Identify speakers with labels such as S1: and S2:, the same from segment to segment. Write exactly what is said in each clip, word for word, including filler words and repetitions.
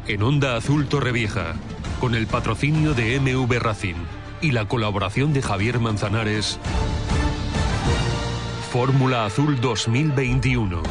S1: En Onda Azul Torrevieja, con el patrocinio de M V Racing y la colaboración de Javier Manzanares, Fórmula Azul dos mil veintiuno.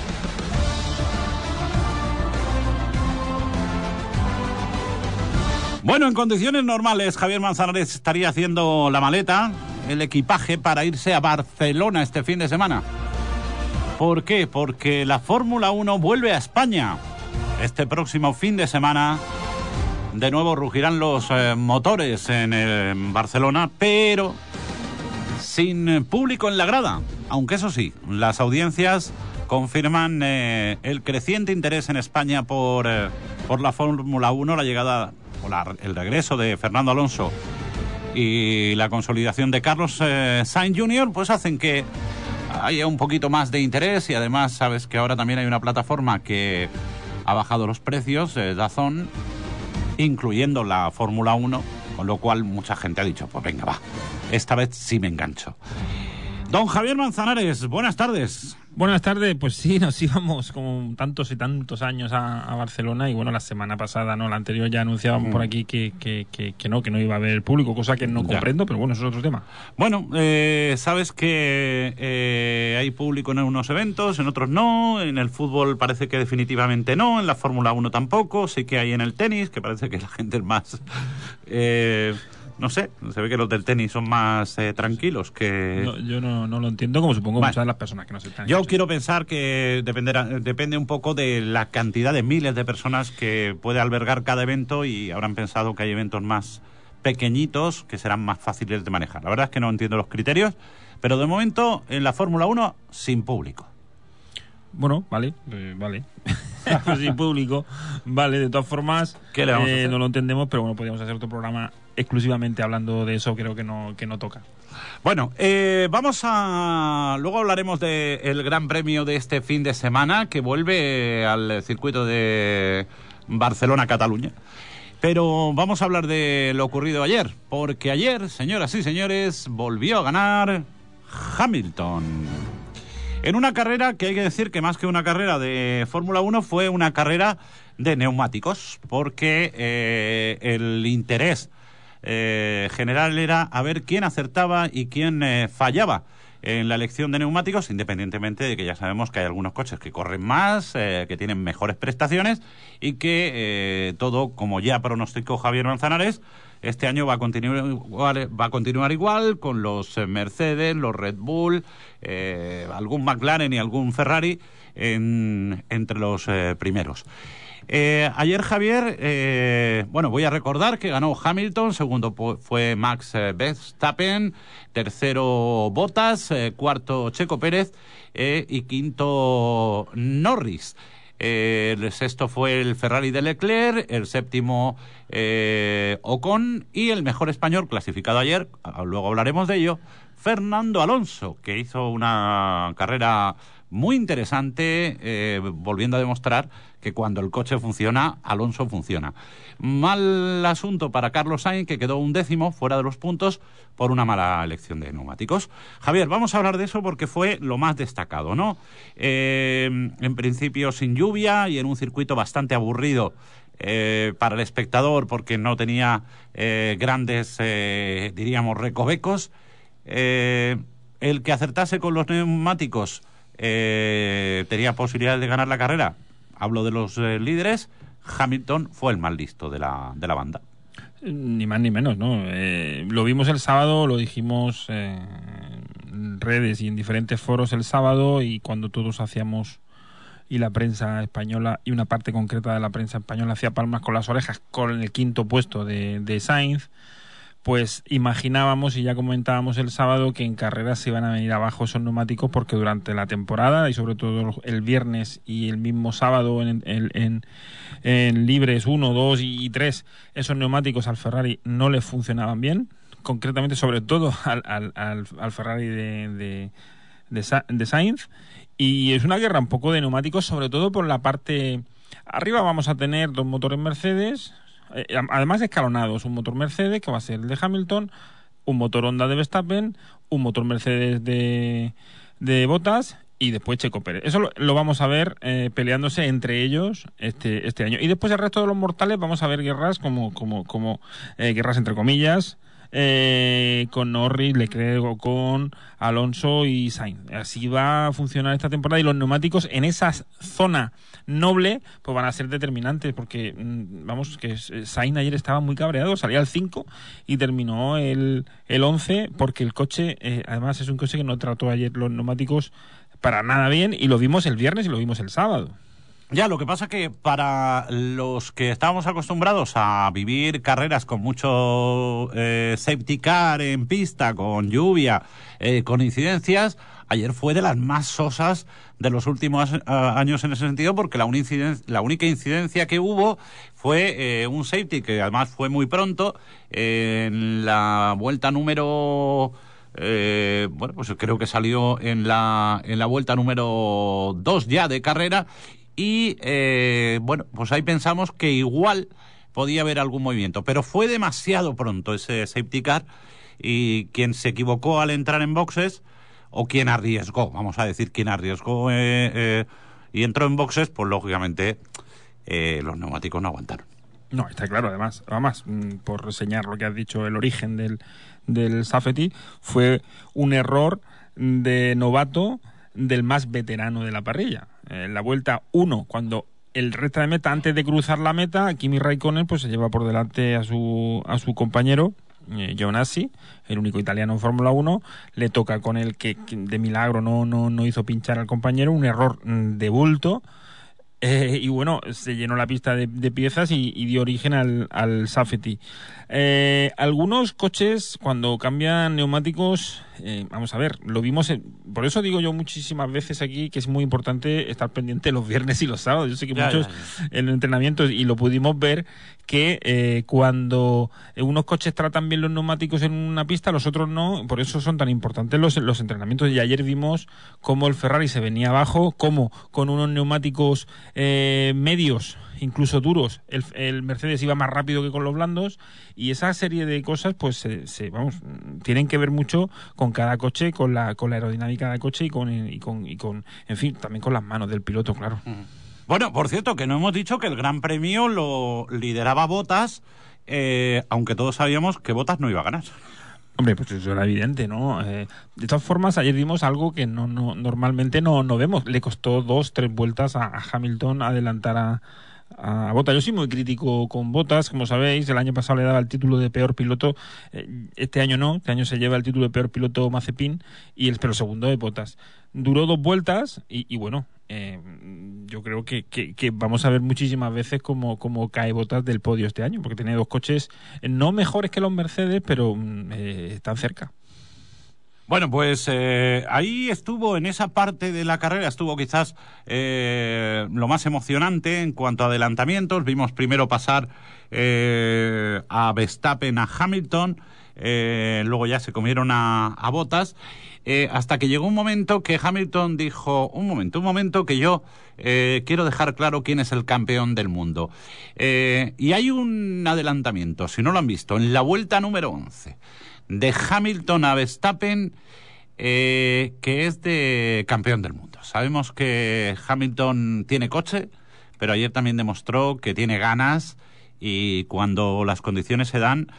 S2: Bueno, en condiciones normales, Javier Manzanares estaría haciendo la maleta, el equipaje para irse a Barcelona este fin de semana. ¿Por qué? Porque la Fórmula uno vuelve a España. Este próximo fin de semana, de nuevo rugirán los eh, motores en, eh, en Barcelona, pero sin eh, público en la grada. Aunque eso sí, las audiencias confirman eh, el creciente interés en España por, eh, por la Fórmula uno, la llegada o la, el regreso de Fernando Alonso y la consolidación de Carlos eh, Sainz junior, pues hacen que haya un poquito más de interés. Y además sabes que ahora también hay una plataforma que ha bajado los precios, eh, DAZN, incluyendo la Fórmula uno, con lo cual mucha gente ha dicho, pues venga, va, esta vez sí me engancho. Don Javier Manzanares, buenas tardes.
S3: Buenas tardes, pues sí, nos íbamos como tantos y tantos años a, a Barcelona, y bueno, la semana pasada, no, la anterior ya anunciábamos mm. por aquí que, que, que, que no, que no iba a haber público, cosa que no ya. comprendo, pero bueno, eso es otro tema.
S2: Bueno, eh, sabes que eh, hay público en unos eventos, en otros no, en el fútbol parece que definitivamente no, en la Fórmula uno tampoco, sí que hay en el tenis, que parece que la gente es más... Eh, No sé, se ve que los del tenis son más eh, tranquilos que...
S3: No, yo no, no lo entiendo, como supongo bueno, muchas de las personas que no se están...
S2: Yo quiero pensar que dependerá, depende un poco de la cantidad de miles de personas que puede albergar cada evento, y habrán pensado que hay eventos más pequeñitos que serán más fáciles de manejar. La verdad es que no entiendo los criterios, pero de momento en la Fórmula uno sin público.
S3: Bueno, vale, eh, vale. Pues sin público, vale, de todas formas,
S2: ¿qué le vamos
S3: eh,
S2: a hacer?
S3: No lo entendemos, pero bueno, podríamos hacer otro programa exclusivamente hablando de eso, creo que no, que no toca.
S2: Bueno, eh, vamos a... Luego hablaremos del Gran Premio de este fin de semana, que vuelve al circuito de Barcelona-Cataluña. Pero vamos a hablar de lo ocurrido ayer, porque ayer, señoras y señores, volvió a ganar Hamilton. En una carrera que hay que decir que más que una carrera de Fórmula uno fue una carrera de neumáticos, porque eh, el interés eh, general era a ver quién acertaba y quién eh, fallaba en la elección de neumáticos, independientemente de que ya sabemos que hay algunos coches que corren más, eh, que tienen mejores prestaciones, y que eh, todo, como ya pronosticó Javier Manzanares, este año va a continuar igual, va a continuar igual con los Mercedes, los Red Bull, eh, algún McLaren y algún Ferrari en, entre los eh, primeros. Eh, ayer, Javier, eh, bueno, voy a recordar que ganó Hamilton, segundo fue Max Verstappen, tercero Bottas, eh, cuarto Checo Pérez eh, y quinto Norris. Eh, el sexto fue el Ferrari de Leclerc, el séptimo eh, Ocon, y el mejor español clasificado ayer, luego hablaremos de ello, Fernando Alonso, que hizo una carrera muy interesante, eh, volviendo a demostrar que cuando el coche funciona, Alonso funciona. Mal asunto para Carlos Sainz, que quedó un décimo fuera de los puntos por una mala elección de neumáticos. Javier, vamos a hablar de eso porque fue lo más destacado, ¿no? Eh, en principio sin lluvia y en un circuito bastante aburrido eh, para el espectador, porque no tenía eh, grandes, eh, diríamos, recovecos. Eh, el que acertase con los neumáticos eh, tenía posibilidades de ganar la carrera. Hablo de los eh, líderes. Hamilton fue el más listo de la, de la banda.
S3: Ni más ni menos, ¿no? Eh, lo vimos el sábado, lo dijimos eh, en redes y en diferentes foros el sábado, y cuando todos hacíamos, y la prensa española, y una parte concreta de la prensa española hacía palmas con las orejas con el quinto puesto de, de Sainz, pues imaginábamos, y ya comentábamos el sábado, que en carreras se iban a venir abajo esos neumáticos, porque durante la temporada, y sobre todo el viernes y el mismo sábado en, en, en, en libres uno, dos y tres, esos neumáticos al Ferrari no le funcionaban bien, concretamente sobre todo al, al, al, al Ferrari de, de, de, de Sainz, y es una guerra un poco de neumáticos, sobre todo por la parte... Arriba vamos a tener dos motores Mercedes, además escalonados, un motor Mercedes que va a ser el de Hamilton, un motor Honda de Verstappen, un motor Mercedes de, de Bottas y después Checo Pérez. Eso lo, lo vamos a ver eh, peleándose entre ellos este este año. Y después el resto de los mortales vamos a ver guerras como como como eh, guerras entre comillas, eh, con Norris, Leclerc, Ocon, Alonso y Sainz. Así va a funcionar esta temporada, y los neumáticos en esa zona noble pues van a ser determinantes, porque vamos, que Sainz ayer estaba muy cabreado, salía al cinco y terminó el, el once, porque el coche, eh, además es un coche que no trató ayer los neumáticos para nada bien, y lo vimos el viernes y lo vimos el sábado.
S2: Ya, lo que pasa que para los que estábamos acostumbrados a vivir carreras con mucho eh, safety car en pista, con lluvia, eh, con incidencias, ayer fue de las más sosas de los últimos uh, años en ese sentido, porque la, unincidencia, la única incidencia que hubo fue eh, un safety, que además fue muy pronto, eh, en la vuelta número... Eh, bueno, pues creo que salió en la, en la vuelta número dos ya de carrera. Y, eh, bueno, pues ahí pensamos que igual podía haber algún movimiento. Pero fue demasiado pronto ese safety car, y quien se equivocó al entrar en boxes, o quien arriesgó, vamos a decir, quien arriesgó eh, eh, y entró en boxes, pues lógicamente eh, los neumáticos no aguantaron.
S3: No, está claro, además, además, por reseñar lo que has dicho, el origen del, del safety, fue un error de novato del más veterano de la parrilla. En la vuelta uno, cuando el recta de meta, antes de cruzar la meta, Kimi Raikkonen pues se lleva por delante a su a su compañero eh, Giovinazzi, el único italiano en Fórmula uno, le toca con el que, que de milagro no, no, no hizo pinchar al compañero, un error de bulto. Eh, y bueno, se llenó la pista de, de piezas y, y dio origen al, al safety. Eh, algunos coches, cuando cambian neumáticos, eh, vamos a ver, lo vimos, en, por eso digo yo muchísimas veces aquí que es muy importante estar pendiente los viernes y los sábados. Yo sé que ya, muchos ya, ya. en entrenamientos, y lo pudimos ver, que eh, cuando unos coches tratan bien los neumáticos en una pista, los otros no, por eso son tan importantes los, los entrenamientos. Y ayer vimos cómo el Ferrari se venía abajo, cómo con unos neumáticos eh, medios, incluso duros, el, el Mercedes iba más rápido que con los blandos, y esa serie de cosas pues se, se, vamos, tienen que ver mucho con cada coche, con la con la aerodinámica del coche y con, y con y con en fin, también con las manos del piloto, claro.
S2: Bueno, por cierto, que no hemos dicho que el Gran Premio lo lideraba Bottas, eh, aunque todos sabíamos que Bottas no iba a ganar.
S3: Hombre, pues eso era evidente, ¿no? Eh, de todas formas, ayer vimos algo que no, no normalmente no, no vemos. Le costó dos, tres vueltas a, a Hamilton adelantar a, a Bottas. Yo soy muy crítico con Bottas, como sabéis. El año pasado le daba el título de peor piloto. Eh, este año no. Este año se lleva el título de peor piloto Mazepin, y el pero segundo de Bottas. Duró dos vueltas y, y bueno, eh, yo creo que, que, que vamos a ver muchísimas veces cómo, cómo cae Bottas del podio este año, porque tiene dos coches no mejores que los Mercedes, pero eh, están cerca.
S2: Bueno, pues eh, ahí estuvo, en esa parte de la carrera, estuvo quizás eh, lo más emocionante en cuanto a adelantamientos. Vimos primero pasar eh, a Verstappen, a Hamilton, eh, luego ya se comieron a, a Bottas, eh, hasta que llegó un momento que Hamilton dijo, un momento, un momento, que yo eh, quiero dejar claro quién es el campeón del mundo. Eh, y hay un adelantamiento, si no lo han visto, en la vuelta número once. De Hamilton a Verstappen, eh, que es de campeón del mundo. Sabemos que Hamilton tiene coche, pero ayer también demostró que tiene ganas, y cuando las condiciones se dan,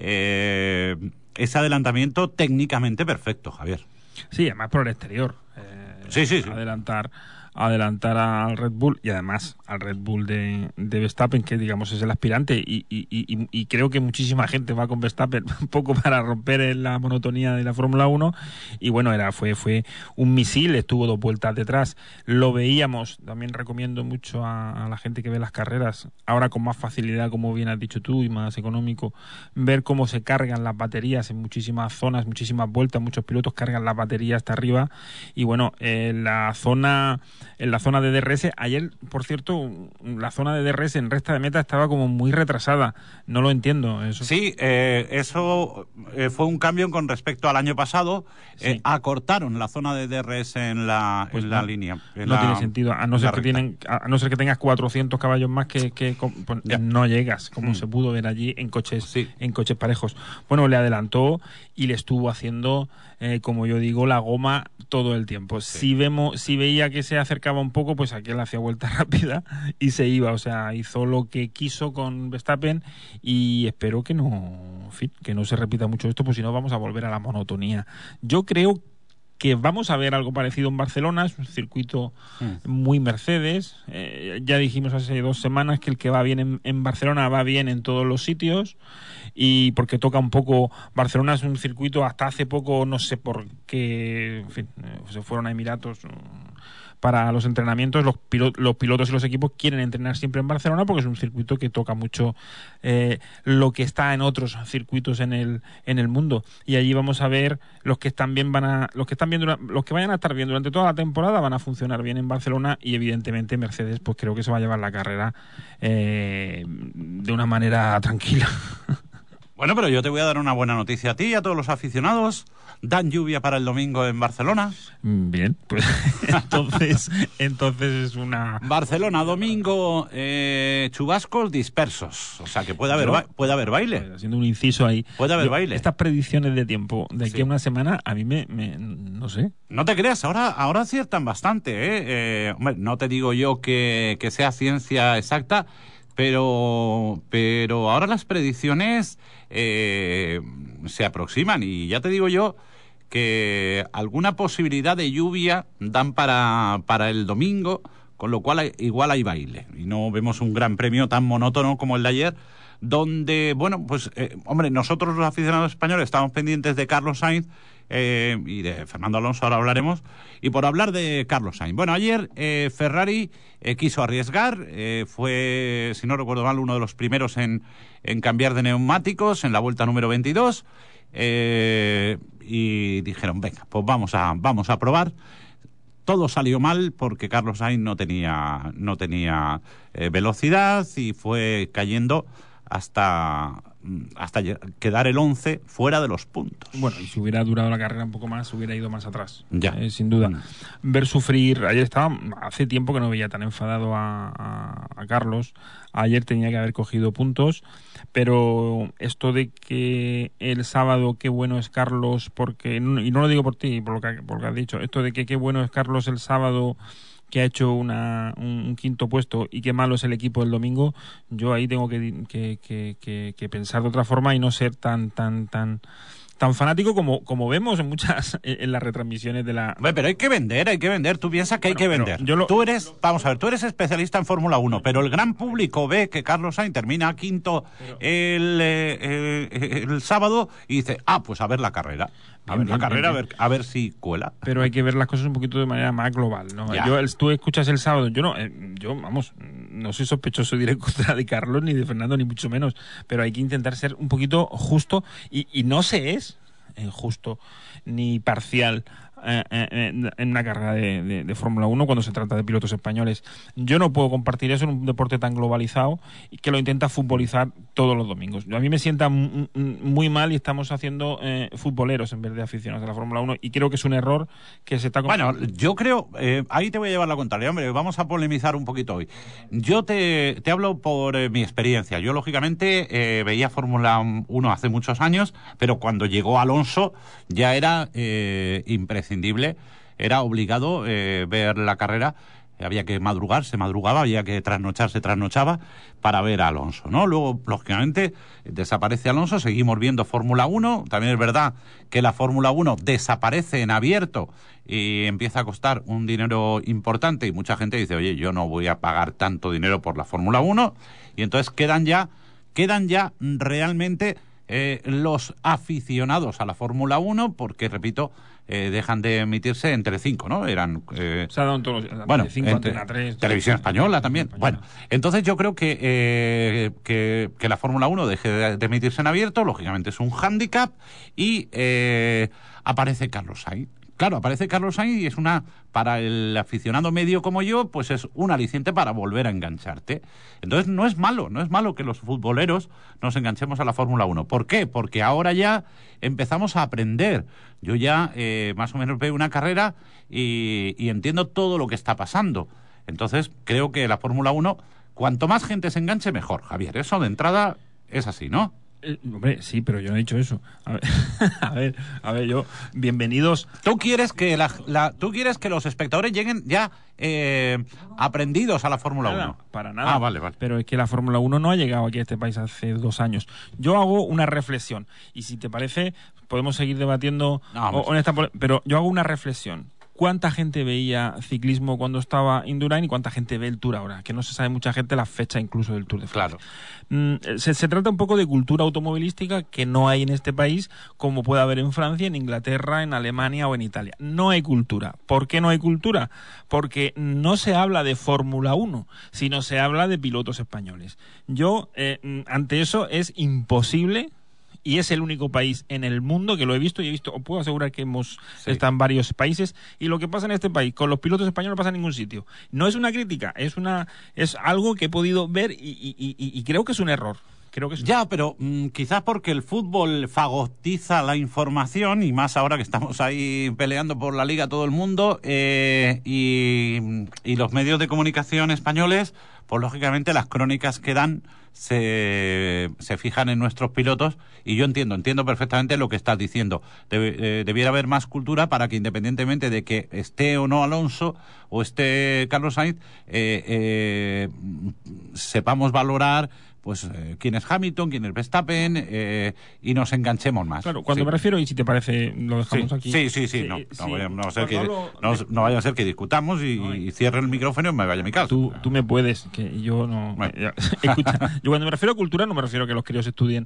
S2: eh, ese adelantamiento técnicamente perfecto, Javier.
S3: Sí, además por el exterior. Eh,
S2: sí, sí, sí.
S3: Adelantar... adelantar al Red Bull, y además al Red Bull de, de Verstappen, que digamos es el aspirante, y, y, y, y creo que muchísima gente va con Verstappen un poco para romper la monotonía de la Fórmula uno, y bueno, era fue fue un misil, estuvo dos vueltas detrás, lo veíamos, también recomiendo mucho a, a la gente que ve las carreras, ahora con más facilidad, como bien has dicho tú, y más económico, ver cómo se cargan las baterías en muchísimas zonas, muchísimas vueltas, muchos pilotos cargan las baterías hasta arriba, y bueno, eh, la zona en la zona de D R S, ayer, por cierto, la zona de D R S en recta de meta estaba como muy retrasada. No lo entiendo. Eso.
S2: Sí, eh, eso eh, fue un cambio con respecto al año pasado. Sí. Eh, acortaron la zona de D R S en la, pues en no, la línea. En
S3: no
S2: la,
S3: tiene sentido. A no, ser que tienen, a no ser que tengas cuatrocientos caballos más que, que pues, no llegas, como mm. se pudo ver allí en coches, sí. en coches parejos. Bueno, le adelantó y le estuvo haciendo eh, como yo digo, la goma todo el tiempo. Sí. Si vemos, si veía que se acercaba un poco, pues aquel hacía vuelta rápida y se iba. O sea, hizo lo que quiso con Verstappen y espero que no, en fin, que no se repita mucho esto, pues si no vamos a volver a la monotonía. Yo creo que vamos a ver algo parecido en Barcelona, es un circuito mm. muy Mercedes. Eh, ya dijimos hace dos semanas que el que va bien en, en Barcelona va bien en todos los sitios, y porque toca un poco. Barcelona es un circuito, hasta hace poco, no sé por qué, en fin, se fueron a Emiratos para los entrenamientos. Los, pilot, los pilotos y los equipos quieren entrenar siempre en Barcelona porque es un circuito que toca mucho eh, lo que está en otros circuitos en el en el mundo, y allí vamos a ver los que están bien van a los que están bien los que vayan a estar bien durante toda la temporada van a funcionar bien en Barcelona, y evidentemente Mercedes pues creo que se va a llevar la carrera eh, de una manera tranquila.
S2: Bueno, pero yo te voy a dar una buena noticia a ti y a todos los aficionados. ¿Dan lluvia para el domingo en Barcelona?
S3: Bien, pues entonces entonces es una...
S2: Barcelona, domingo, eh, chubascos dispersos. O sea, que puede haber, yo, ba- puede haber baile.
S3: Haciendo un inciso ahí.
S2: Puede haber
S3: yo,
S2: baile.
S3: Estas predicciones de tiempo de aquí sí. a una semana, a mí me, me... no sé.
S2: No te creas, ahora, ahora aciertan bastante, ¿eh? eh hombre, no te digo yo que, que sea ciencia exacta, pero, pero ahora las predicciones eh, se aproximan, y ya te digo yo que alguna posibilidad de lluvia dan para, para el domingo, con lo cual hay, igual hay baile, y no vemos un gran premio tan monótono como el de ayer, donde, bueno, pues, eh, hombre, nosotros los aficionados españoles estamos pendientes de Carlos Sainz eh, y de Fernando Alonso, ahora hablaremos, y por hablar de Carlos Sainz. Bueno, ayer eh, Ferrari eh, quiso arriesgar, eh, fue, si no recuerdo mal, uno de los primeros en, en cambiar de neumáticos en la vuelta número veintidós, eh, y dijeron, venga, pues vamos a, vamos a probar. Todo salió mal porque Carlos Sainz no tenía, no tenía eh, velocidad y fue cayendo hasta, hasta quedar el once fuera de los puntos.
S3: Bueno, y si hubiera durado la carrera un poco más, hubiera ido más atrás.
S2: Ya.
S3: Eh, sin duda.
S2: Mm.
S3: Ver sufrir, ayer estaba, hace tiempo que no veía tan enfadado a, a, a Carlos. Ayer tenía que haber cogido puntos, pero esto de que el sábado qué bueno es Carlos, porque, y no lo digo por ti, por lo que, por lo que has dicho, esto de que qué bueno es Carlos el sábado, que ha hecho una, un, un quinto puesto, y qué malo es el equipo el domingo, yo ahí tengo que, que, que, que, que pensar de otra forma y no ser tan tan tan tan fanático como, como vemos en muchas en las retransmisiones de la...
S2: Bueno, pero hay que vender, hay que vender. Tú piensas que bueno, hay que vender. Yo lo... Tú eres, vamos a ver, tú eres especialista en Fórmula uno, pero el gran público ve que Carlos Sainz termina quinto pero... el, eh, el, el sábado y dice, ah, pues a ver la carrera. A bien, ver bien, la carrera, bien, a ver, a ver si cuela.
S3: Pero hay que ver las cosas un poquito de manera más global, ¿no? Yo, el, tú escuchas el sábado, yo no, eh, yo, vamos, no soy sospechoso de ir en contra de Carlos, ni de Fernando, ni mucho menos, pero hay que intentar ser un poquito justo, y, y no se es injusto ni parcial eh, eh, en una carrera de, de, de Fórmula uno cuando se trata de pilotos españoles. Yo no puedo compartir eso en un deporte tan globalizado y que lo intenta futbolizar todos los domingos. A mí me sienta m- m- muy mal, y estamos haciendo eh, futboleros en vez de aficionados de la Fórmula uno, y creo que es un error que se está...
S2: Bueno, yo creo, eh, ahí te voy a llevar la contraria, hombre, vamos a polemizar un poquito hoy. Yo te, te hablo por eh, mi experiencia. Yo, lógicamente, eh, veía Fórmula uno hace muchos años, pero cuando llegó Alonso ya era eh, imprescindible. Era obligado eh, ver la carrera, había que madrugar, se madrugaba, había que trasnochar, se trasnochaba para ver a Alonso, ¿no? Luego, lógicamente, desaparece Alonso, seguimos viendo Fórmula uno, también es verdad que la Fórmula uno desaparece en abierto y empieza a costar un dinero importante, y mucha gente dice, oye, yo no voy a pagar tanto dinero por la Fórmula uno, y entonces quedan ya, quedan ya realmente eh, los aficionados a la Fórmula uno, porque, repito, Eh, dejan de emitirse en Telecinco, ¿no? Eran... Eh,
S3: Se ha dado en todos los...
S2: Bueno,
S3: Telecinco, Antena tres...
S2: Televisión Española también.
S3: Española.
S2: Bueno, entonces yo creo que, eh, que, que la Fórmula uno deje de, de emitirse en abierto, lógicamente es un hándicap, y eh, aparece Carlos Sainz. Claro, aparece Carlos Sainz y es una, para el aficionado medio como yo, pues es un aliciente para volver a engancharte. Entonces no es malo, no es malo que los futboleros nos enganchemos a la Fórmula uno. ¿Por qué? Porque ahora ya empezamos a aprender. Yo ya eh, más o menos veo una carrera y, y entiendo todo lo que está pasando. Entonces creo que la Fórmula uno, cuanto más gente se enganche, mejor, Javier. Eso de entrada es así, ¿no?
S3: Eh, hombre, sí, pero yo no he dicho eso. A ver, a ver, a ver, yo, bienvenidos.
S2: ¿Tú quieres que la, la- tú quieres que los espectadores lleguen ya eh, aprendidos a la Fórmula
S3: Nada,
S2: uno?
S3: para nada.
S2: Ah, vale, vale.
S3: Pero es que la Fórmula uno no ha llegado aquí a este país hace dos años. Yo hago una reflexión, y si te parece, podemos seguir debatiendo
S2: No,
S3: o-
S2: hombre.
S3: en esta pole- pero yo hago una reflexión. ¿Cuánta gente veía ciclismo cuando estaba Indurain y cuánta gente ve el Tour ahora? Que no se sabe mucha gente la fecha incluso del Tour de Francia.
S2: Claro.
S3: Mm, se, se trata un poco de cultura automovilística que no hay en este país como puede haber en Francia, en Inglaterra, en Alemania o en Italia. No hay cultura. ¿Por qué no hay cultura? Porque no se habla de Fórmula uno, sino se habla de pilotos españoles. Yo, eh, mm, ante eso, es imposible... Y es el único país en el mundo que lo he visto y he visto, os puedo asegurar que hemos
S2: Sí.
S3: estado en varios países, y lo que pasa en este país con los pilotos españoles no pasa en ningún sitio. No es una crítica, es una es algo que he podido ver y, y- y- y creo que es un error. Creo que es un
S2: Ya, pero mm, quizás porque el fútbol fagotiza la información, y más ahora que estamos ahí peleando por la liga todo el mundo, eh, y, y los medios de comunicación españoles, pues lógicamente las crónicas que dan se, se fijan en nuestros pilotos, y yo entiendo, entiendo perfectamente lo que estás diciendo. Debe- eh, debiera haber más cultura para que, independientemente de que esté o no Alonso o esté Carlos Sainz, eh, eh, sepamos valorar pues eh, quién es Hamilton, quién es Verstappen, eh, y nos enganchemos más.
S3: Claro, cuando
S2: Sí.
S3: me refiero, y si te parece, lo dejamos
S2: Sí,
S3: aquí.
S2: sí, sí, sí, no,
S3: Sí,
S2: no,
S3: sí.
S2: vaya, no, va a ser que,
S3: Cuando hablo
S2: no,
S3: de-
S2: no vaya a ser que discutamos y,
S3: No, y-
S2: y cierre el micrófono y me vaya a mi casa.
S3: Tú, tú me puedes, que yo no...
S2: Bueno.
S3: ya, escucha, yo cuando me refiero a cultura no me refiero a que los críos estudien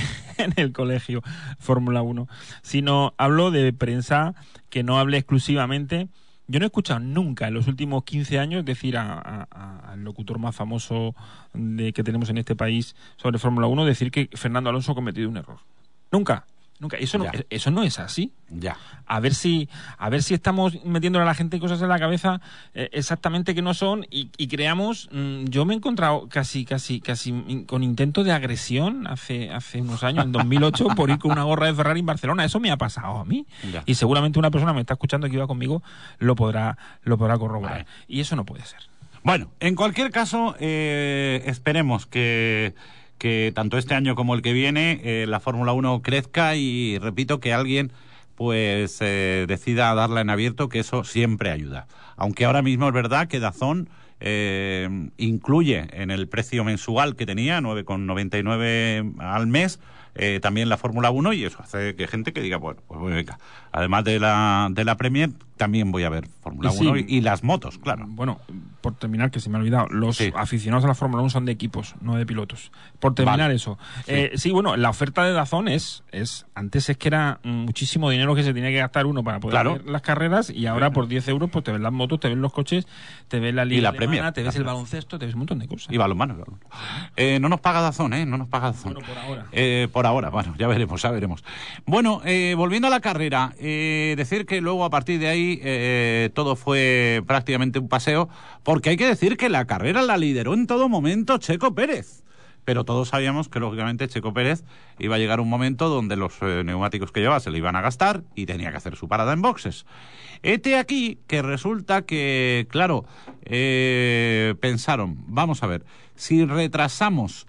S3: en el colegio Fórmula uno, sino hablo de prensa que no hable exclusivamente... Yo no he escuchado nunca en los últimos quince años decir a- a- a- al locutor más famoso de, que tenemos en este país sobre Fórmula uno decir que Fernando Alonso ha cometido un error. Nunca, nunca. Eso no,
S2: Ya.
S3: eso no es así.
S2: Ya.
S3: A ver si a ver si estamos metiéndole a la gente cosas en la cabeza eh, exactamente que no son, y, y creamos mm, yo me he encontrado casi casi casi in- con intento de agresión hace hace unos años, en dos mil ocho, por ir con una gorra de Ferrari en Barcelona. Eso me ha pasado a mí,
S2: Ya.
S3: y seguramente una persona que me está escuchando que iba conmigo lo podrá lo podrá corroborar.
S2: Vale.
S3: Y eso no puede ser.
S2: Bueno, en cualquier caso, eh, esperemos que, que tanto este año como el que viene eh, la Fórmula uno crezca, y repito, que alguien pues eh, decida darla en abierto, que eso siempre ayuda. Aunque ahora mismo es verdad que DAZN eh, incluye en el precio mensual que tenía, nueve con noventa y nueve al mes, eh, también la Fórmula uno, y eso hace que gente que diga, bueno, pues venga, además de la, de la Premier, también voy a ver Fórmula
S3: Y sí.
S2: uno y, y las motos, claro.
S3: Bueno, por terminar, que se me ha olvidado, los
S2: Sí.
S3: aficionados a la Fórmula uno son de equipos, no de pilotos. Por terminar
S2: Vale.
S3: eso.
S2: Sí.
S3: Eh, sí, bueno, la oferta de DAZN es, es, antes es que era mm, muchísimo dinero que se tenía que gastar uno para poder
S2: Claro.
S3: ver las carreras, y ahora por diez euros pues te ves las motos, te ves los coches, te ves la liga
S2: la
S3: alemana,
S2: Premier.
S3: te ves el baloncesto, te ves un montón de cosas.
S2: Y balonmano. balonmano. Eh, no nos paga DAZN, ¿eh? No nos paga DAZN.
S3: Bueno, por ahora.
S2: Eh, por ahora, bueno, ya veremos, ya veremos. Bueno, eh, volviendo a la carrera, eh, decir que luego a partir de ahí eh, todo fue prácticamente un paseo, porque hay que decir que la carrera la lideró en todo momento Checo Pérez. Pero todos sabíamos que, lógicamente, Checo Pérez iba a llegar un momento donde los eh, neumáticos que llevaba se le iban a gastar y tenía que hacer su parada en boxes. Hete aquí que resulta que, claro, eh, pensaron, vamos a ver, si retrasamos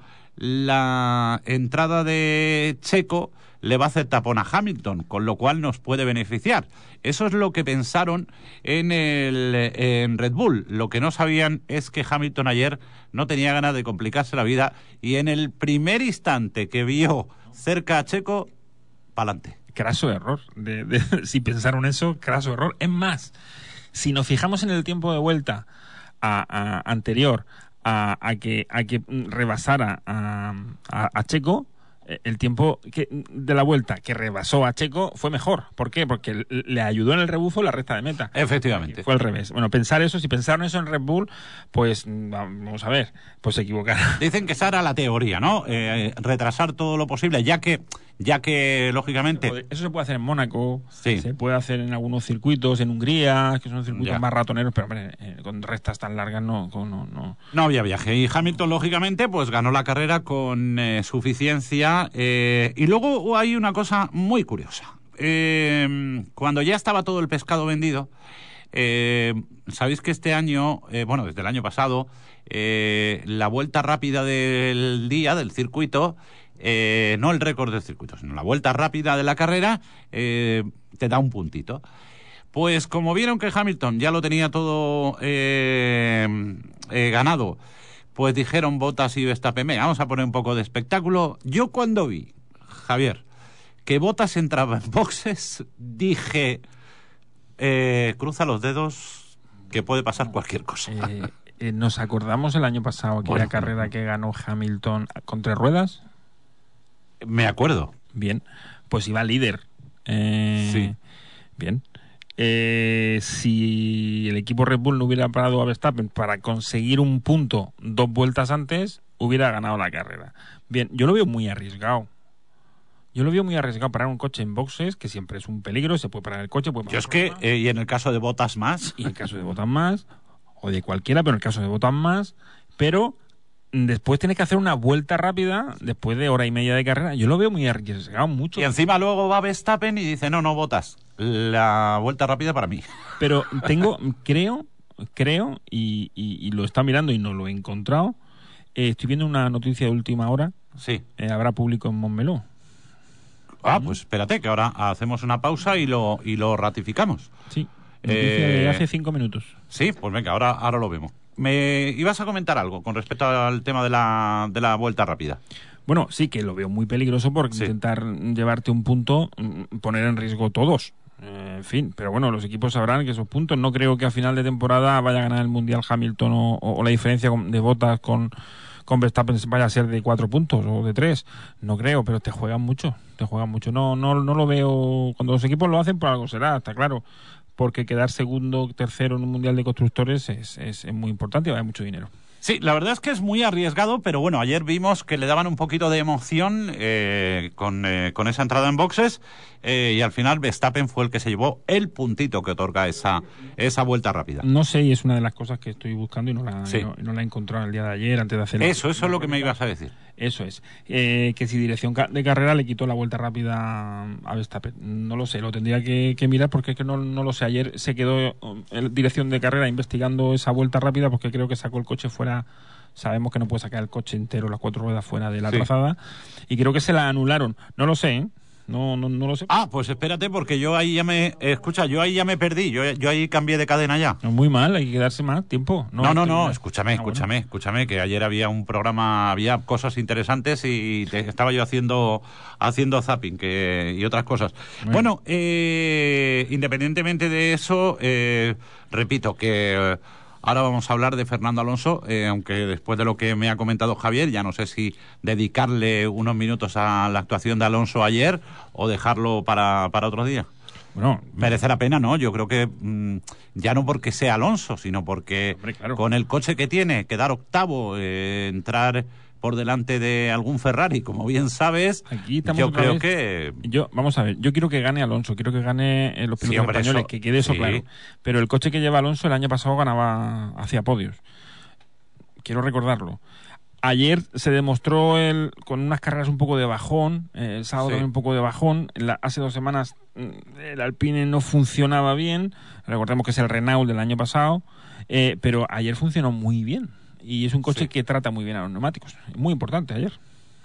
S2: la entrada de Checo, le va a hacer tapón a Hamilton, con lo cual nos puede beneficiar. Eso es lo que pensaron en el en Red Bull. Lo que no sabían es que Hamilton ayer no tenía ganas de complicarse la vida, y en el primer instante que vio cerca a Checo, pa'lante.
S3: Craso error. De, de- si pensaron eso, craso error. Es más, si nos fijamos en el tiempo de vuelta a- a- anterior a, a que a que mm, rebasara a, a- a Checo, eh, el tiempo que, de la vuelta que rebasó a Checo fue mejor. ¿Por qué? Porque l- le ayudó en el rebufo la recta de meta.
S2: Efectivamente.
S3: Fue al revés. Bueno, pensar eso, si pensaron eso en Red Bull, pues mm, vamos a ver, pues se equivocaron.
S2: Dicen que esa era la teoría, ¿no? Eh, retrasar todo lo posible, ya que, ya que lógicamente...
S3: Eso se puede hacer en Mónaco,
S2: Sí.
S3: se puede hacer en algunos circuitos, en Hungría, que son circuitos
S2: Ya.
S3: más ratoneros, pero hombre, eh, con rectas tan largas no, con- no, no.
S2: No había viaje, y Hamilton, lógicamente, pues ganó la carrera con eh, suficiencia. eh, y luego hay una cosa muy curiosa. Eh, cuando ya estaba todo el pescado vendido, eh, sabéis que este año, eh, bueno, desde el año pasado, eh, la vuelta rápida del día, del circuito, eh, no el récord del circuito, sino la vuelta rápida de la carrera, eh, te da un puntito. Pues como vieron que Hamilton ya lo tenía todo eh, eh, ganado, pues dijeron Bottas y Verstappen, vamos a poner un poco de espectáculo. Yo cuando vi, Javier, que Bottas entraba en boxes, dije, eh, cruza los dedos, que puede pasar cualquier cosa.
S3: Eh, eh, ¿Nos acordamos el año pasado aquella bueno, carrera que ganó Hamilton con tres ruedas?
S2: Me acuerdo.
S3: Bien, pues iba líder. Eh,
S2: sí.
S3: Bien. Eh, si el equipo Red Bull no hubiera parado a Verstappen para conseguir un punto dos vueltas antes, hubiera ganado la carrera. Bien, yo lo veo muy arriesgado. Yo lo veo muy arriesgado parar un coche en boxes, que siempre es un peligro, se puede parar el coche. Puede parar
S2: yo es que, eh, y en el caso de Bottas más.
S3: Y en el caso de Bottas más, o de cualquiera, pero en el caso de Bottas más, pero después tienes que hacer una vuelta rápida, después de hora y media de carrera. Yo lo veo muy arriesgado, mucho.
S2: Y encima luego va Verstappen y dice, no, no, Bottas, la vuelta rápida para mí.
S3: Pero tengo, creo, creo, y, y, y lo está mirando y no lo he encontrado, eh, estoy viendo una noticia de última hora.
S2: Sí.
S3: Eh, habrá público en Montmeló.
S2: Ah, pues espérate, que ahora hacemos una pausa y lo y lo ratificamos.
S3: Sí, noticia eh, de hace cinco minutos.
S2: Sí, pues venga, ahora, ahora lo vemos. Me ibas a comentar algo con respecto al tema de la, de la vuelta rápida.
S3: Bueno, sí que lo veo muy peligroso porque sí. Intentar llevarte un punto, poner en riesgo todos. Eh, en fin, pero bueno, los equipos sabrán que esos puntos, no creo que a final de temporada vaya a ganar el Mundial Hamilton o, o la diferencia de Bottas con, con Verstappen vaya a ser de cuatro puntos o de tres. No creo, pero te juegan mucho, te juegan mucho. No, no, no lo veo, cuando los equipos lo hacen por algo será, está claro. Porque quedar segundo, tercero en un Mundial de Constructores es, es, es muy importante y vale mucho dinero.
S2: Sí, la verdad es que es muy arriesgado, pero bueno, ayer vimos que le daban un poquito de emoción eh, con, eh, con esa entrada en boxes eh, y al final Verstappen fue el que se llevó el puntito que otorga esa, esa vuelta rápida.
S3: No sé, y es una de las cosas que estoy buscando y no la,
S2: sí.
S3: y no, y no la he encontrado el día de ayer, antes de hacer...
S2: Eso, eso es lo que me ibas a decir.
S3: Eso es. Eh, que si dirección de carrera le quitó la vuelta rápida a Verstappen. No lo sé, lo tendría que, que mirar porque es que no, no lo sé. Ayer se quedó en dirección de carrera investigando esa vuelta rápida porque creo que sacó el coche fuera. Sabemos que no puede sacar el coche entero, las cuatro ruedas fuera de la sí. trazada. Y creo que se la anularon. No lo sé, ¿eh? No, no, no lo sé.
S2: Ah, pues espérate, porque yo ahí ya me... Escucha, yo ahí ya me perdí. Yo, yo ahí cambié de cadena ya.
S3: No, muy mal, hay que quedarse más tiempo.
S2: No, no, no, no. escúchame, ah, escúchame, bueno. escúchame, que ayer había un programa, había cosas interesantes y te, estaba yo haciendo haciendo zapping que, y otras cosas. Bueno, bueno eh, independientemente de eso, eh, repito que... Eh, ahora vamos a hablar de Fernando Alonso, eh, aunque después de lo que me ha comentado Javier, ya no sé si dedicarle unos minutos a la actuación de Alonso ayer o dejarlo para, para otro día. Bueno, merece la pena, ¿no? Yo creo que mmm, ya no porque sea Alonso, sino porque hombre, claro. con el coche que tiene, quedar octavo, eh, entrar por delante de algún Ferrari, como bien sabes,
S3: aquí
S2: yo creo
S3: vez,
S2: que...
S3: yo Vamos a ver, yo quiero que gane Alonso, quiero que gane eh, los pilotos sí, hombre, españoles, eso, que quede eso sí. claro. Pero el coche que lleva Alonso el año pasado ganaba hacia podios. Quiero recordarlo. Ayer se demostró el, con unas carreras un poco de bajón, eh, el sábado sí. también un poco de bajón. La, hace dos semanas el Alpine no funcionaba bien, recordemos que es el Renault del año pasado, eh, pero ayer funcionó muy bien. Y es un coche sí. que trata muy bien a los neumáticos. Muy importante ayer.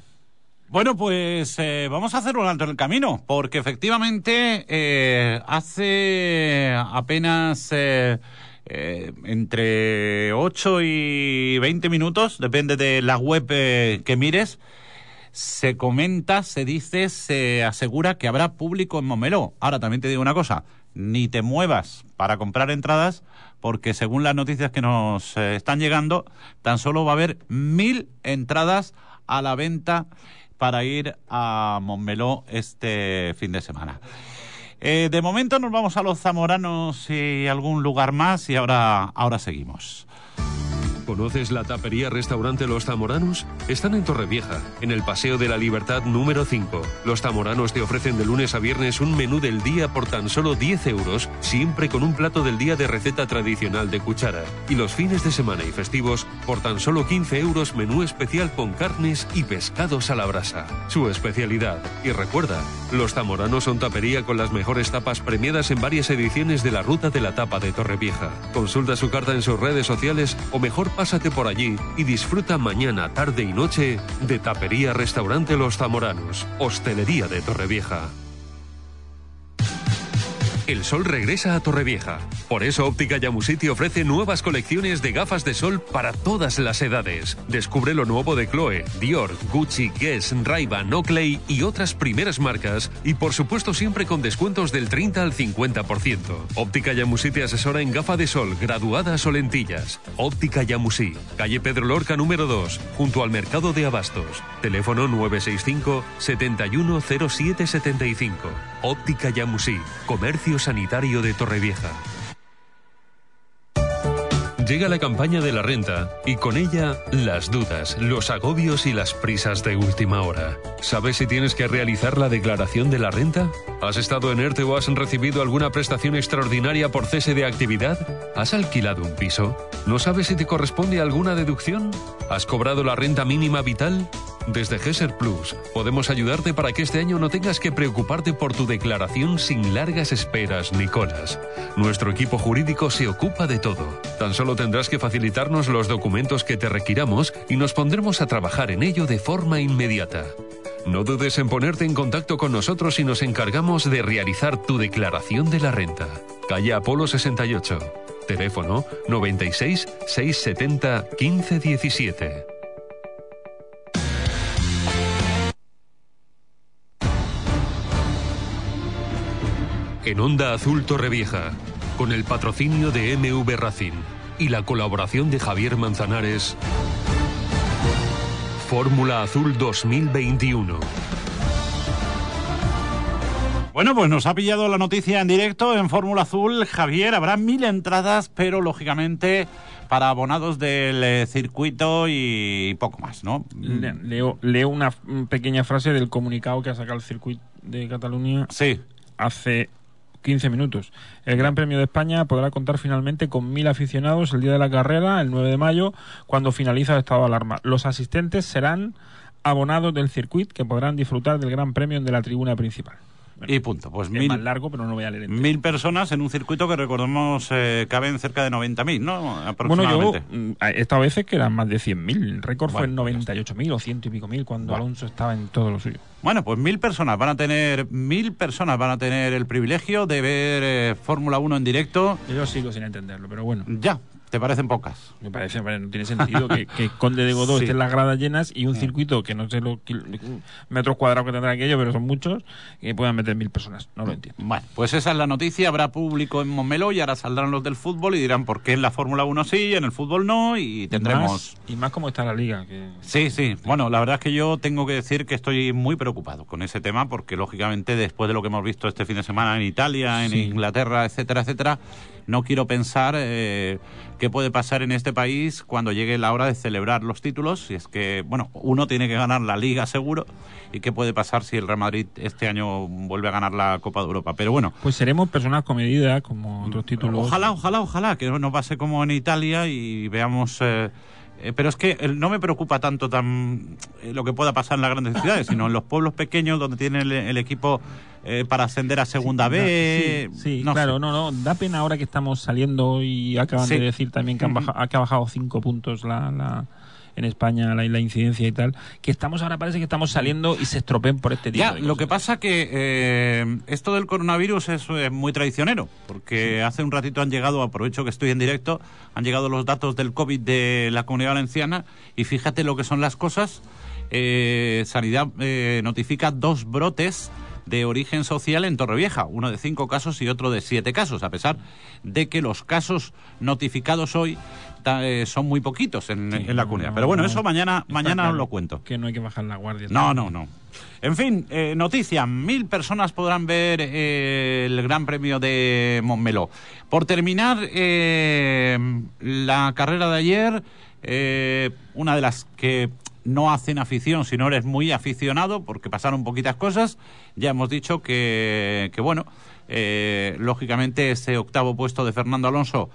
S2: Bueno, pues eh, vamos a hacer un alto en el camino, porque efectivamente eh, hace apenas eh, eh, entre ocho y veinte minutos, depende de la web eh, que mires, se comenta, se dice, se asegura que habrá público en Montmeló. Ahora también te digo una cosa, ni te muevas para comprar entradas, porque según las noticias que nos eh, están llegando, tan solo va a haber mil entradas a la venta para ir a Montmeló este fin de semana. Eh, de momento nos vamos a los zamoranos y algún lugar más y ahora, ahora seguimos.
S1: ¿Conoces la tapería restaurante Los Zamoranos? Están en Torrevieja, en el Paseo de la Libertad número cinco. Los Zamoranos te ofrecen de lunes a viernes un menú del día por tan solo diez euros, siempre con un plato del día de receta tradicional de cuchara. Y los fines de semana y festivos, por tan solo quince euros, menú especial con carnes y pescados a la brasa. Su especialidad. Y recuerda, Los Zamoranos son tapería con las mejores tapas premiadas en varias ediciones de la Ruta de la Tapa de Torrevieja. Consulta su carta en sus redes sociales o mejor Pásate por allí y disfruta mañana, tarde y noche de Tapería Restaurante Los Zamoranos, Hostelería de Torrevieja. El sol regresa a Torrevieja. Por eso Óptica Yamusí te ofrece nuevas colecciones de gafas de sol para todas las edades. Descubre lo nuevo de Chloe, Dior, Gucci, Guess, Ray-Ban, Oakley y otras primeras marcas. Y por supuesto siempre con descuentos del treinta al cincuenta por ciento. Óptica Yamusí te asesora en gafa de sol, graduadas o lentillas. Óptica Yamusí, calle Pedro Lorca número dos, junto al Mercado de Abastos. Teléfono nueve seis cinco, setenta y uno cero siete setenta y cinco. Óptica Yamusí, comercio sanitario de Torrevieja. Llega la campaña de la renta y con ella las dudas, los agobios y las prisas de última hora. ¿Sabes si tienes que realizar la declaración de la renta? ¿Has estado en ERTE o has recibido alguna prestación extraordinaria por cese de actividad? ¿Has alquilado un piso? ¿No sabes si te corresponde alguna deducción? ¿Has cobrado la renta mínima vital? Desde Gesser Plus podemos ayudarte para que este año no tengas que preocuparte por tu declaración sin largas esperas ni colas. Nuestro equipo jurídico se ocupa de todo. Tan solo tendrás que facilitarnos los documentos que te requiramos y nos pondremos a trabajar en ello de forma inmediata. No dudes en ponerte en contacto con nosotros y nos encargamos de realizar tu declaración de la renta. Calle Apolo sesenta y ocho. Teléfono noventa y seis, seiscientos setenta, quince diecisiete. En Onda Azul Torrevieja, con el patrocinio de M V Racing y la colaboración de Javier Manzanares, Fórmula Azul dos mil veintiuno.
S2: Bueno, pues nos ha pillado la noticia en directo en Fórmula Azul. Javier, habrá mil entradas, pero lógicamente para abonados del eh, circuito y poco más, ¿no?
S3: Le, leo, leo una pequeña frase del comunicado que ha sacado el circuito de Cataluña.
S2: Sí.
S3: Hace quince minutos. El Gran Premio de España podrá contar finalmente con mil aficionados el día de la carrera, el nueve de mayo, cuando finaliza el estado de alarma. Los asistentes serán abonados del circuito que podrán disfrutar del Gran Premio de la tribuna principal. Bueno,
S2: y punto. Pues
S3: es
S2: mil,
S3: más largo, pero no lo voy a leer entero.
S2: Mil personas en un circuito que recordemos eh, caben cerca de noventa mil, ¿no? Aproximadamente.
S3: Bueno, yo he estado veces que eran más de cien mil. El récord
S2: bueno,
S3: fue en noventa y ocho mil o ciento y pico mil cuando bueno. Alonso estaba en todo lo suyo.
S2: Bueno, pues mil personas van a tener mil personas van a tener el privilegio de ver eh, Fórmula uno en directo.
S3: Yo sigo sin entenderlo, pero bueno.
S2: Ya. ¿Te parecen pocas?
S3: Me parece, bueno, no tiene sentido que, que Conde de Godó sí. esté en las gradas llenas y un sí. circuito que no sé los metros cuadrados que tendrá aquello, pero son muchos, que puedan meter mil personas. No lo entiendo.
S2: Bueno, pues esa es la noticia. Habrá público en Montmeló y ahora saldrán los del fútbol y dirán por qué en la Fórmula uno sí y en el fútbol no, y tendremos...
S3: Y más, y más cómo está la liga. Que...
S2: Sí, sí. Bueno, la verdad es que yo tengo que decir que estoy muy preocupado con ese tema porque, lógicamente, después de lo que hemos visto este fin de semana en Italia, en sí. Inglaterra, etcétera, etcétera, no quiero pensar eh, qué puede pasar en este país cuando llegue la hora de celebrar los títulos. Y es que, bueno, uno tiene que ganar la Liga seguro. ¿Y qué puede pasar si el Real Madrid este año vuelve a ganar la Copa de Europa? Pero bueno.
S3: Pues seremos personas comedidas como otros títulos.
S2: Ojalá, ojalá, ojalá, que no pase como en Italia y veamos... Eh, Eh, pero es que eh, no me preocupa tanto tan eh, lo que pueda pasar en las grandes ciudades, sino en los pueblos pequeños donde tiene el, el equipo eh, para ascender a segunda
S3: sí,
S2: B.
S3: Sí, sí
S2: no
S3: claro,
S2: sé.
S3: no, no. Da pena ahora que estamos saliendo y acaban sí. de decir también que, han bajado, que ha bajado cinco puntos la... la... en España la, la incidencia y tal, que estamos ahora parece que estamos saliendo y se estropeen por este tipo
S2: ya,
S3: de
S2: lo
S3: cosas.
S2: que pasa que eh, esto del coronavirus es eh, muy traicionero, porque sí. hace un ratito han llegado, aprovecho que estoy en directo, han llegado los datos del COVID de la Comunidad Valenciana y fíjate lo que son las cosas. eh, Sanidad eh, notifica dos brotes de origen social en Torrevieja, uno de cinco casos y otro de siete casos, a pesar de que los casos notificados hoy eh, son muy poquitos en, sí, en la comunidad. No, Pero bueno, no, eso mañana mañana claro, os lo cuento.
S3: Que no hay que bajar la guardia.
S2: No, no, no. En fin, eh, noticia, mil personas podrán ver eh, el Gran Premio de Montmeló. Por terminar, eh, la carrera de ayer, eh, una de las que... no hacen afición, si no eres muy aficionado, porque pasaron poquitas cosas. Ya hemos dicho que, que bueno, eh, lógicamente ese octavo puesto de Fernando Alonso,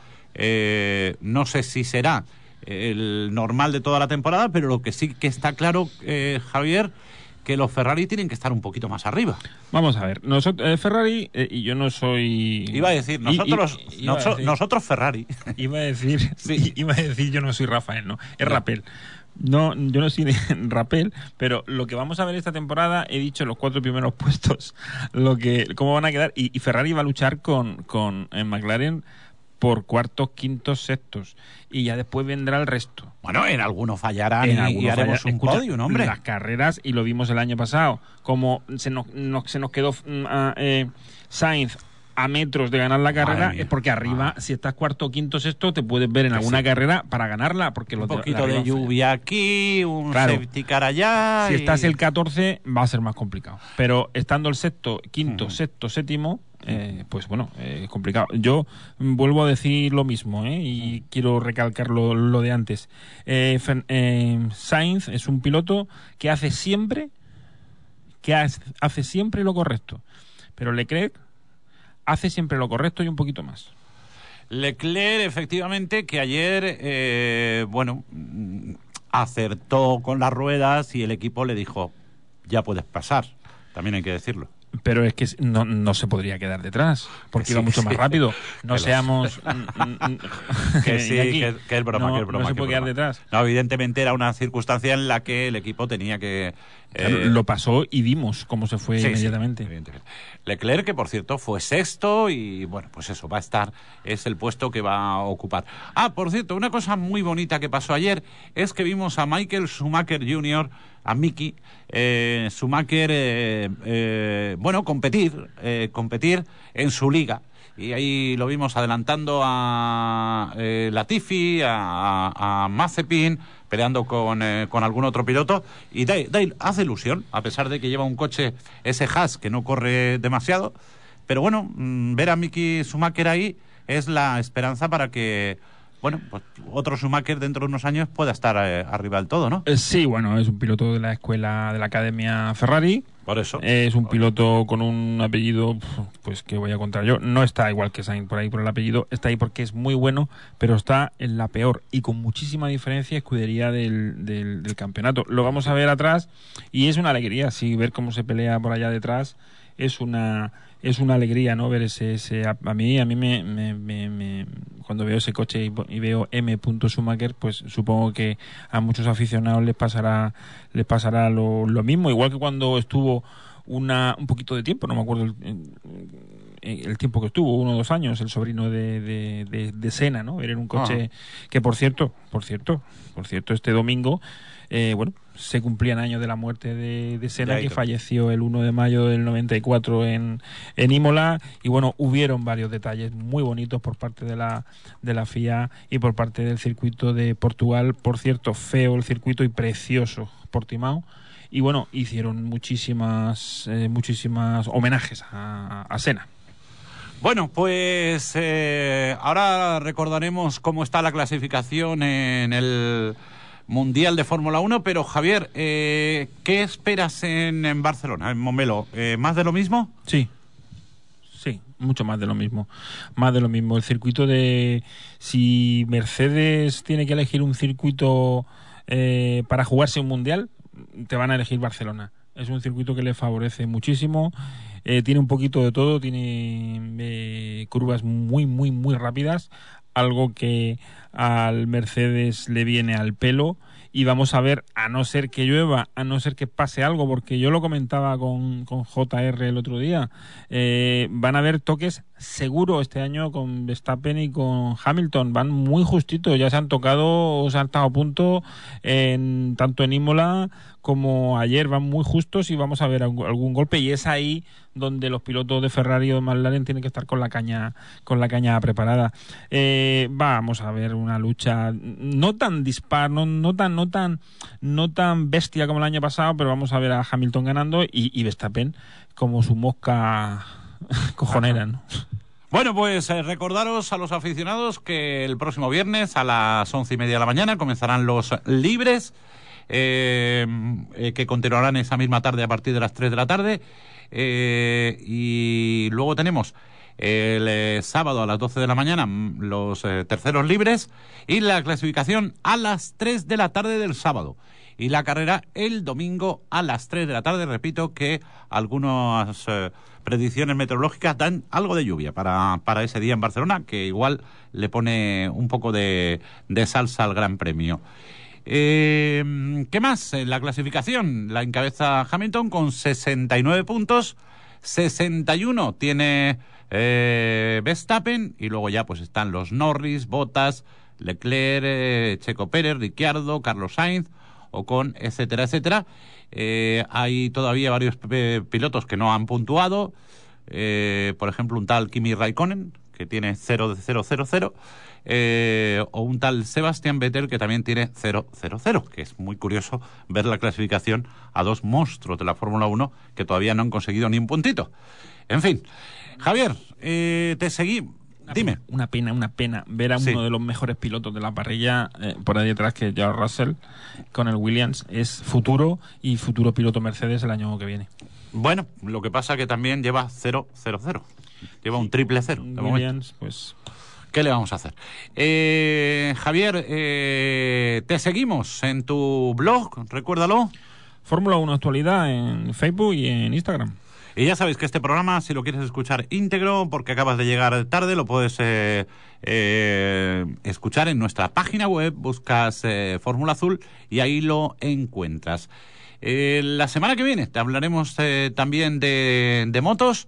S2: eh, no sé si será el normal de toda la temporada, pero lo que sí que está claro, eh, Javier, que los Ferrari tienen que estar un poquito más arriba.
S3: Vamos a ver, nosotros eh, Ferrari, eh, y yo no soy...
S2: Iba a decir, nosotros,
S3: I, I, iba
S2: noso,
S3: a decir,
S2: nosotros Ferrari.
S3: Iba a decir,
S2: sí.
S3: iba a decir yo no soy Rafael, no, es Rapel. No, yo no soy Rapel, pero lo que vamos a ver esta temporada, he dicho los cuatro primeros puestos, lo que cómo van a quedar, y, y Ferrari va a luchar con, con en McLaren por cuartos, quintos, sextos, y ya después vendrá el resto.
S2: Bueno, en algunos fallarán
S3: en
S2: y,
S3: algunos
S2: y haremos
S3: fallar,
S2: un
S3: escucha,
S2: podio, ¿no, hombre?
S3: Las carreras, y lo vimos el año pasado, como se nos, nos, se nos quedó uh, eh, Sainz a metros de ganar la carrera, es porque arriba, ah. si estás cuarto, quinto, sexto, te puedes ver en alguna sí. carrera para ganarla, porque
S2: un
S3: los
S2: poquito
S3: de,
S2: de lluvia aquí, un
S3: claro,
S2: safety car allá.
S3: Si
S2: y...
S3: estás el catorce, va a ser más complicado. Pero estando el sexto, quinto, uh-huh. sexto, séptimo, eh, pues bueno, es eh, complicado. Yo vuelvo a decir lo mismo, ¿eh? Y uh-huh. quiero recalcar lo, lo de antes. Eh, eh, Sainz es un piloto que hace siempre, que hace, hace siempre lo correcto. Pero Leclerc hace siempre lo correcto y un poquito más.
S2: Leclerc, efectivamente, que ayer, eh, bueno, acertó con las ruedas y el equipo le dijo, ya puedes pasar, también hay que decirlo.
S3: Pero es que no, no se podría quedar detrás, porque sí, iba mucho sí. más rápido. No que seamos...
S2: que sí, que, que es broma,
S3: no,
S2: que es broma.
S3: No se puede quedar
S2: broma.
S3: detrás.
S2: No, evidentemente era una circunstancia en la que el equipo tenía que...
S3: Claro, eh, lo pasó y vimos cómo se fue
S2: sí,
S3: inmediatamente.
S2: Sí, Leclerc, que por cierto fue sexto y bueno, pues eso, va a estar, es el puesto que va a ocupar. Ah, por cierto, una cosa muy bonita que pasó ayer es que vimos a Michael Schumacher junior, a Mickey eh, Schumacher, eh, eh, bueno, competir, eh, competir en su liga. Y ahí lo vimos adelantando a eh, Latifi, a, a, a Mazepin, peleando con, eh, con algún otro piloto. Y Dale, Dale hace ilusión, a pesar de que lleva un coche, ese Haas, que no corre demasiado. Pero bueno, mmm, ver a Mickey Schumacher ahí es la esperanza para que, bueno, pues otro Schumacher dentro de unos años pueda estar eh, arriba del todo, ¿no?
S3: Eh, sí, bueno, es un piloto de la escuela, de la Academia Ferrari.
S2: Por eso.
S3: Es un piloto con un apellido, pues que voy a contar yo. No está igual que Sainz por ahí por el apellido, está ahí porque es muy bueno, pero está en la peor y con muchísima diferencia escudería del, del, del campeonato. Lo vamos a ver atrás y es una alegría, sí, ver cómo se pelea por allá detrás es una es una alegría, ¿no? Ver ese, ese a, a mí a mí me, me, me, me cuando veo ese coche y, y veo M. Schumacher, pues supongo que a muchos aficionados les pasará les pasará lo, lo mismo, igual que cuando estuvo una un poquito de tiempo, no me acuerdo el, el, el tiempo que estuvo, uno o dos años, el sobrino de, de, de, de Senna, ¿no? Era en un coche ah. que por cierto, por cierto, por cierto, este domingo Eh, bueno, se cumplían años de la muerte de, de Senna, que falleció el uno de mayo del noventa y cuatro en, en Imola, y bueno, hubieron varios detalles muy bonitos por parte de la, de la F I A y por parte del circuito de Portugal. Por cierto, feo el circuito y precioso Portimao, y bueno, hicieron muchísimas eh, muchísimas homenajes a, a Senna.
S2: Bueno, pues eh, ahora recordaremos cómo está la clasificación en el Mundial de Fórmula uno, pero Javier, eh, ¿qué esperas en, en Barcelona, en Montmeló? Eh, ¿Más de lo mismo?
S3: Sí, sí, mucho más de lo mismo. Más de lo mismo. El circuito de... Si Mercedes tiene que elegir un circuito eh, para jugarse un Mundial, te van a elegir Barcelona. Es un circuito que le favorece muchísimo. Eh, tiene un poquito de todo, tiene eh, curvas muy, muy, muy rápidas, algo que al Mercedes le viene al pelo, y vamos a ver, a no ser que llueva, a no ser que pase algo, porque yo lo comentaba con, con J R el otro día, eh, van a haber toques seguro este año con Verstappen y con Hamilton, van muy justitos, ya se han tocado o se han estado a punto en, tanto en Imola como ayer, van muy justos y vamos a ver algún, algún golpe, y es ahí donde los pilotos de Ferrari o de McLaren tienen que estar con la caña con la caña preparada. Eh, vamos a ver una lucha no tan dispar, no, no tan no tan no tan bestia como el año pasado, pero vamos a ver a Hamilton ganando y, y Verstappen como su mosca cojonera, ¿no?
S2: Bueno, pues eh, recordaros a los aficionados que el próximo viernes a las once y media de la mañana comenzarán los libres, eh, eh, que continuarán esa misma tarde a partir de las tres de la tarde. Eh, y luego tenemos El eh, sábado a las doce de la mañana los eh, terceros libres y la clasificación a las tres de la tarde del sábado. Y la carrera el domingo a las tres de la tarde. Repito que algunas eh, predicciones meteorológicas dan algo de lluvia para, para ese día en Barcelona, que igual le pone un poco de, de salsa al Gran Premio. Eh, ¿Qué más? La clasificación la encabeza Hamilton con sesenta y nueve puntos, sesenta y uno tiene eh, Verstappen, y luego ya pues están los Norris, Bottas, Leclerc, eh, Checo Pérez, Ricciardo, Carlos Sainz, Ocon, etcétera, etcétera. Eh, hay todavía varios eh, pilotos que no han puntuado, eh, por ejemplo un tal Kimi Raikkonen, que tiene cero de cero cero cero, eh, o un tal Sebastian Vettel, que también tiene cero cero cero, que es muy curioso ver la clasificación a dos monstruos de la Fórmula uno que todavía no han conseguido ni un puntito. En fin, Javier, eh, te seguí. Dime.
S3: Una pena, una pena ver a uno
S2: Sí.
S3: de los mejores pilotos de la parrilla eh, por ahí detrás, que George Russell, con el Williams. Es futuro y futuro piloto Mercedes el año que viene.
S2: Bueno, lo que pasa que también lleva cero cero cero. Lleva un triple cero. de momento.
S3: Williams, pues...
S2: ¿Qué le vamos a hacer? Eh, Javier, eh, te seguimos en tu blog, recuérdalo.
S3: Fórmula uno Actualidad en Facebook y en Instagram.
S2: Y ya sabéis que este programa, si lo quieres escuchar íntegro, porque acabas de llegar tarde, lo puedes eh, eh, escuchar en nuestra página web, buscas eh, Fórmula Azul y ahí lo encuentras. Eh, la semana que viene te hablaremos eh, también de, de motos,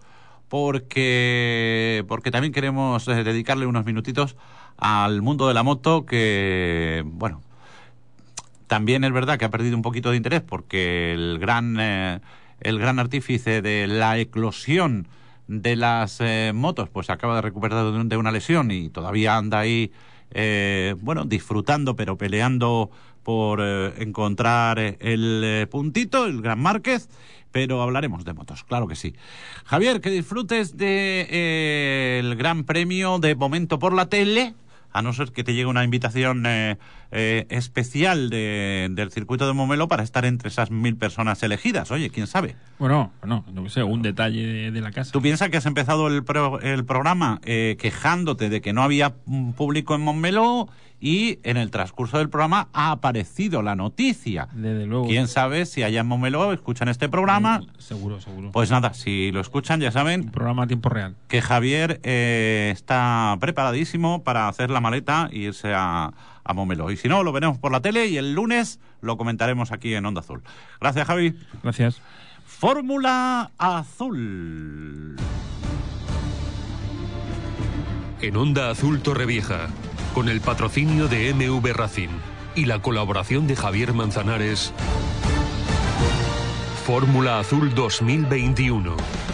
S2: porque, porque también queremos eh, dedicarle unos minutitos al mundo de la moto, que, bueno, también es verdad que ha perdido un poquito de interés, porque el gran... Eh, el gran artífice de la eclosión de las eh, motos, pues acaba de recuperar de, de una lesión y todavía anda ahí, eh, bueno, disfrutando, pero peleando por eh, encontrar el eh, puntito, el Gran Márquez, pero hablaremos de motos, claro que sí. Javier, que disfrutes de eh, el Gran Premio de momento por la tele, a no ser que te llegue una invitación eh, eh, especial de, del circuito de Montmeló para estar entre esas mil personas elegidas. Oye, quién sabe.
S3: Bueno, no, no sé, un detalle de, de la casa.
S2: Tú piensas que has empezado el, pro, el programa eh, quejándote de que no había público en Montmeló, y en el transcurso del programa ha aparecido la noticia.
S3: Desde luego.
S2: Quién sabe si allá en Montmeló escuchan este programa.
S3: Seguro, seguro.
S2: Pues nada, si lo escuchan ya saben...
S3: Un programa a tiempo real.
S2: Que Javier eh, está preparadísimo para hacer la maleta e irse a, a Montmeló. Y si no, lo veremos por la tele y el lunes lo comentaremos aquí en Onda Azul. Gracias, Javi.
S3: Gracias.
S2: Fórmula Azul.
S1: En Onda Azul Torrevieja, con el patrocinio de M V Racing y la colaboración de Javier Manzanares, Fórmula Azul dos mil veintiuno.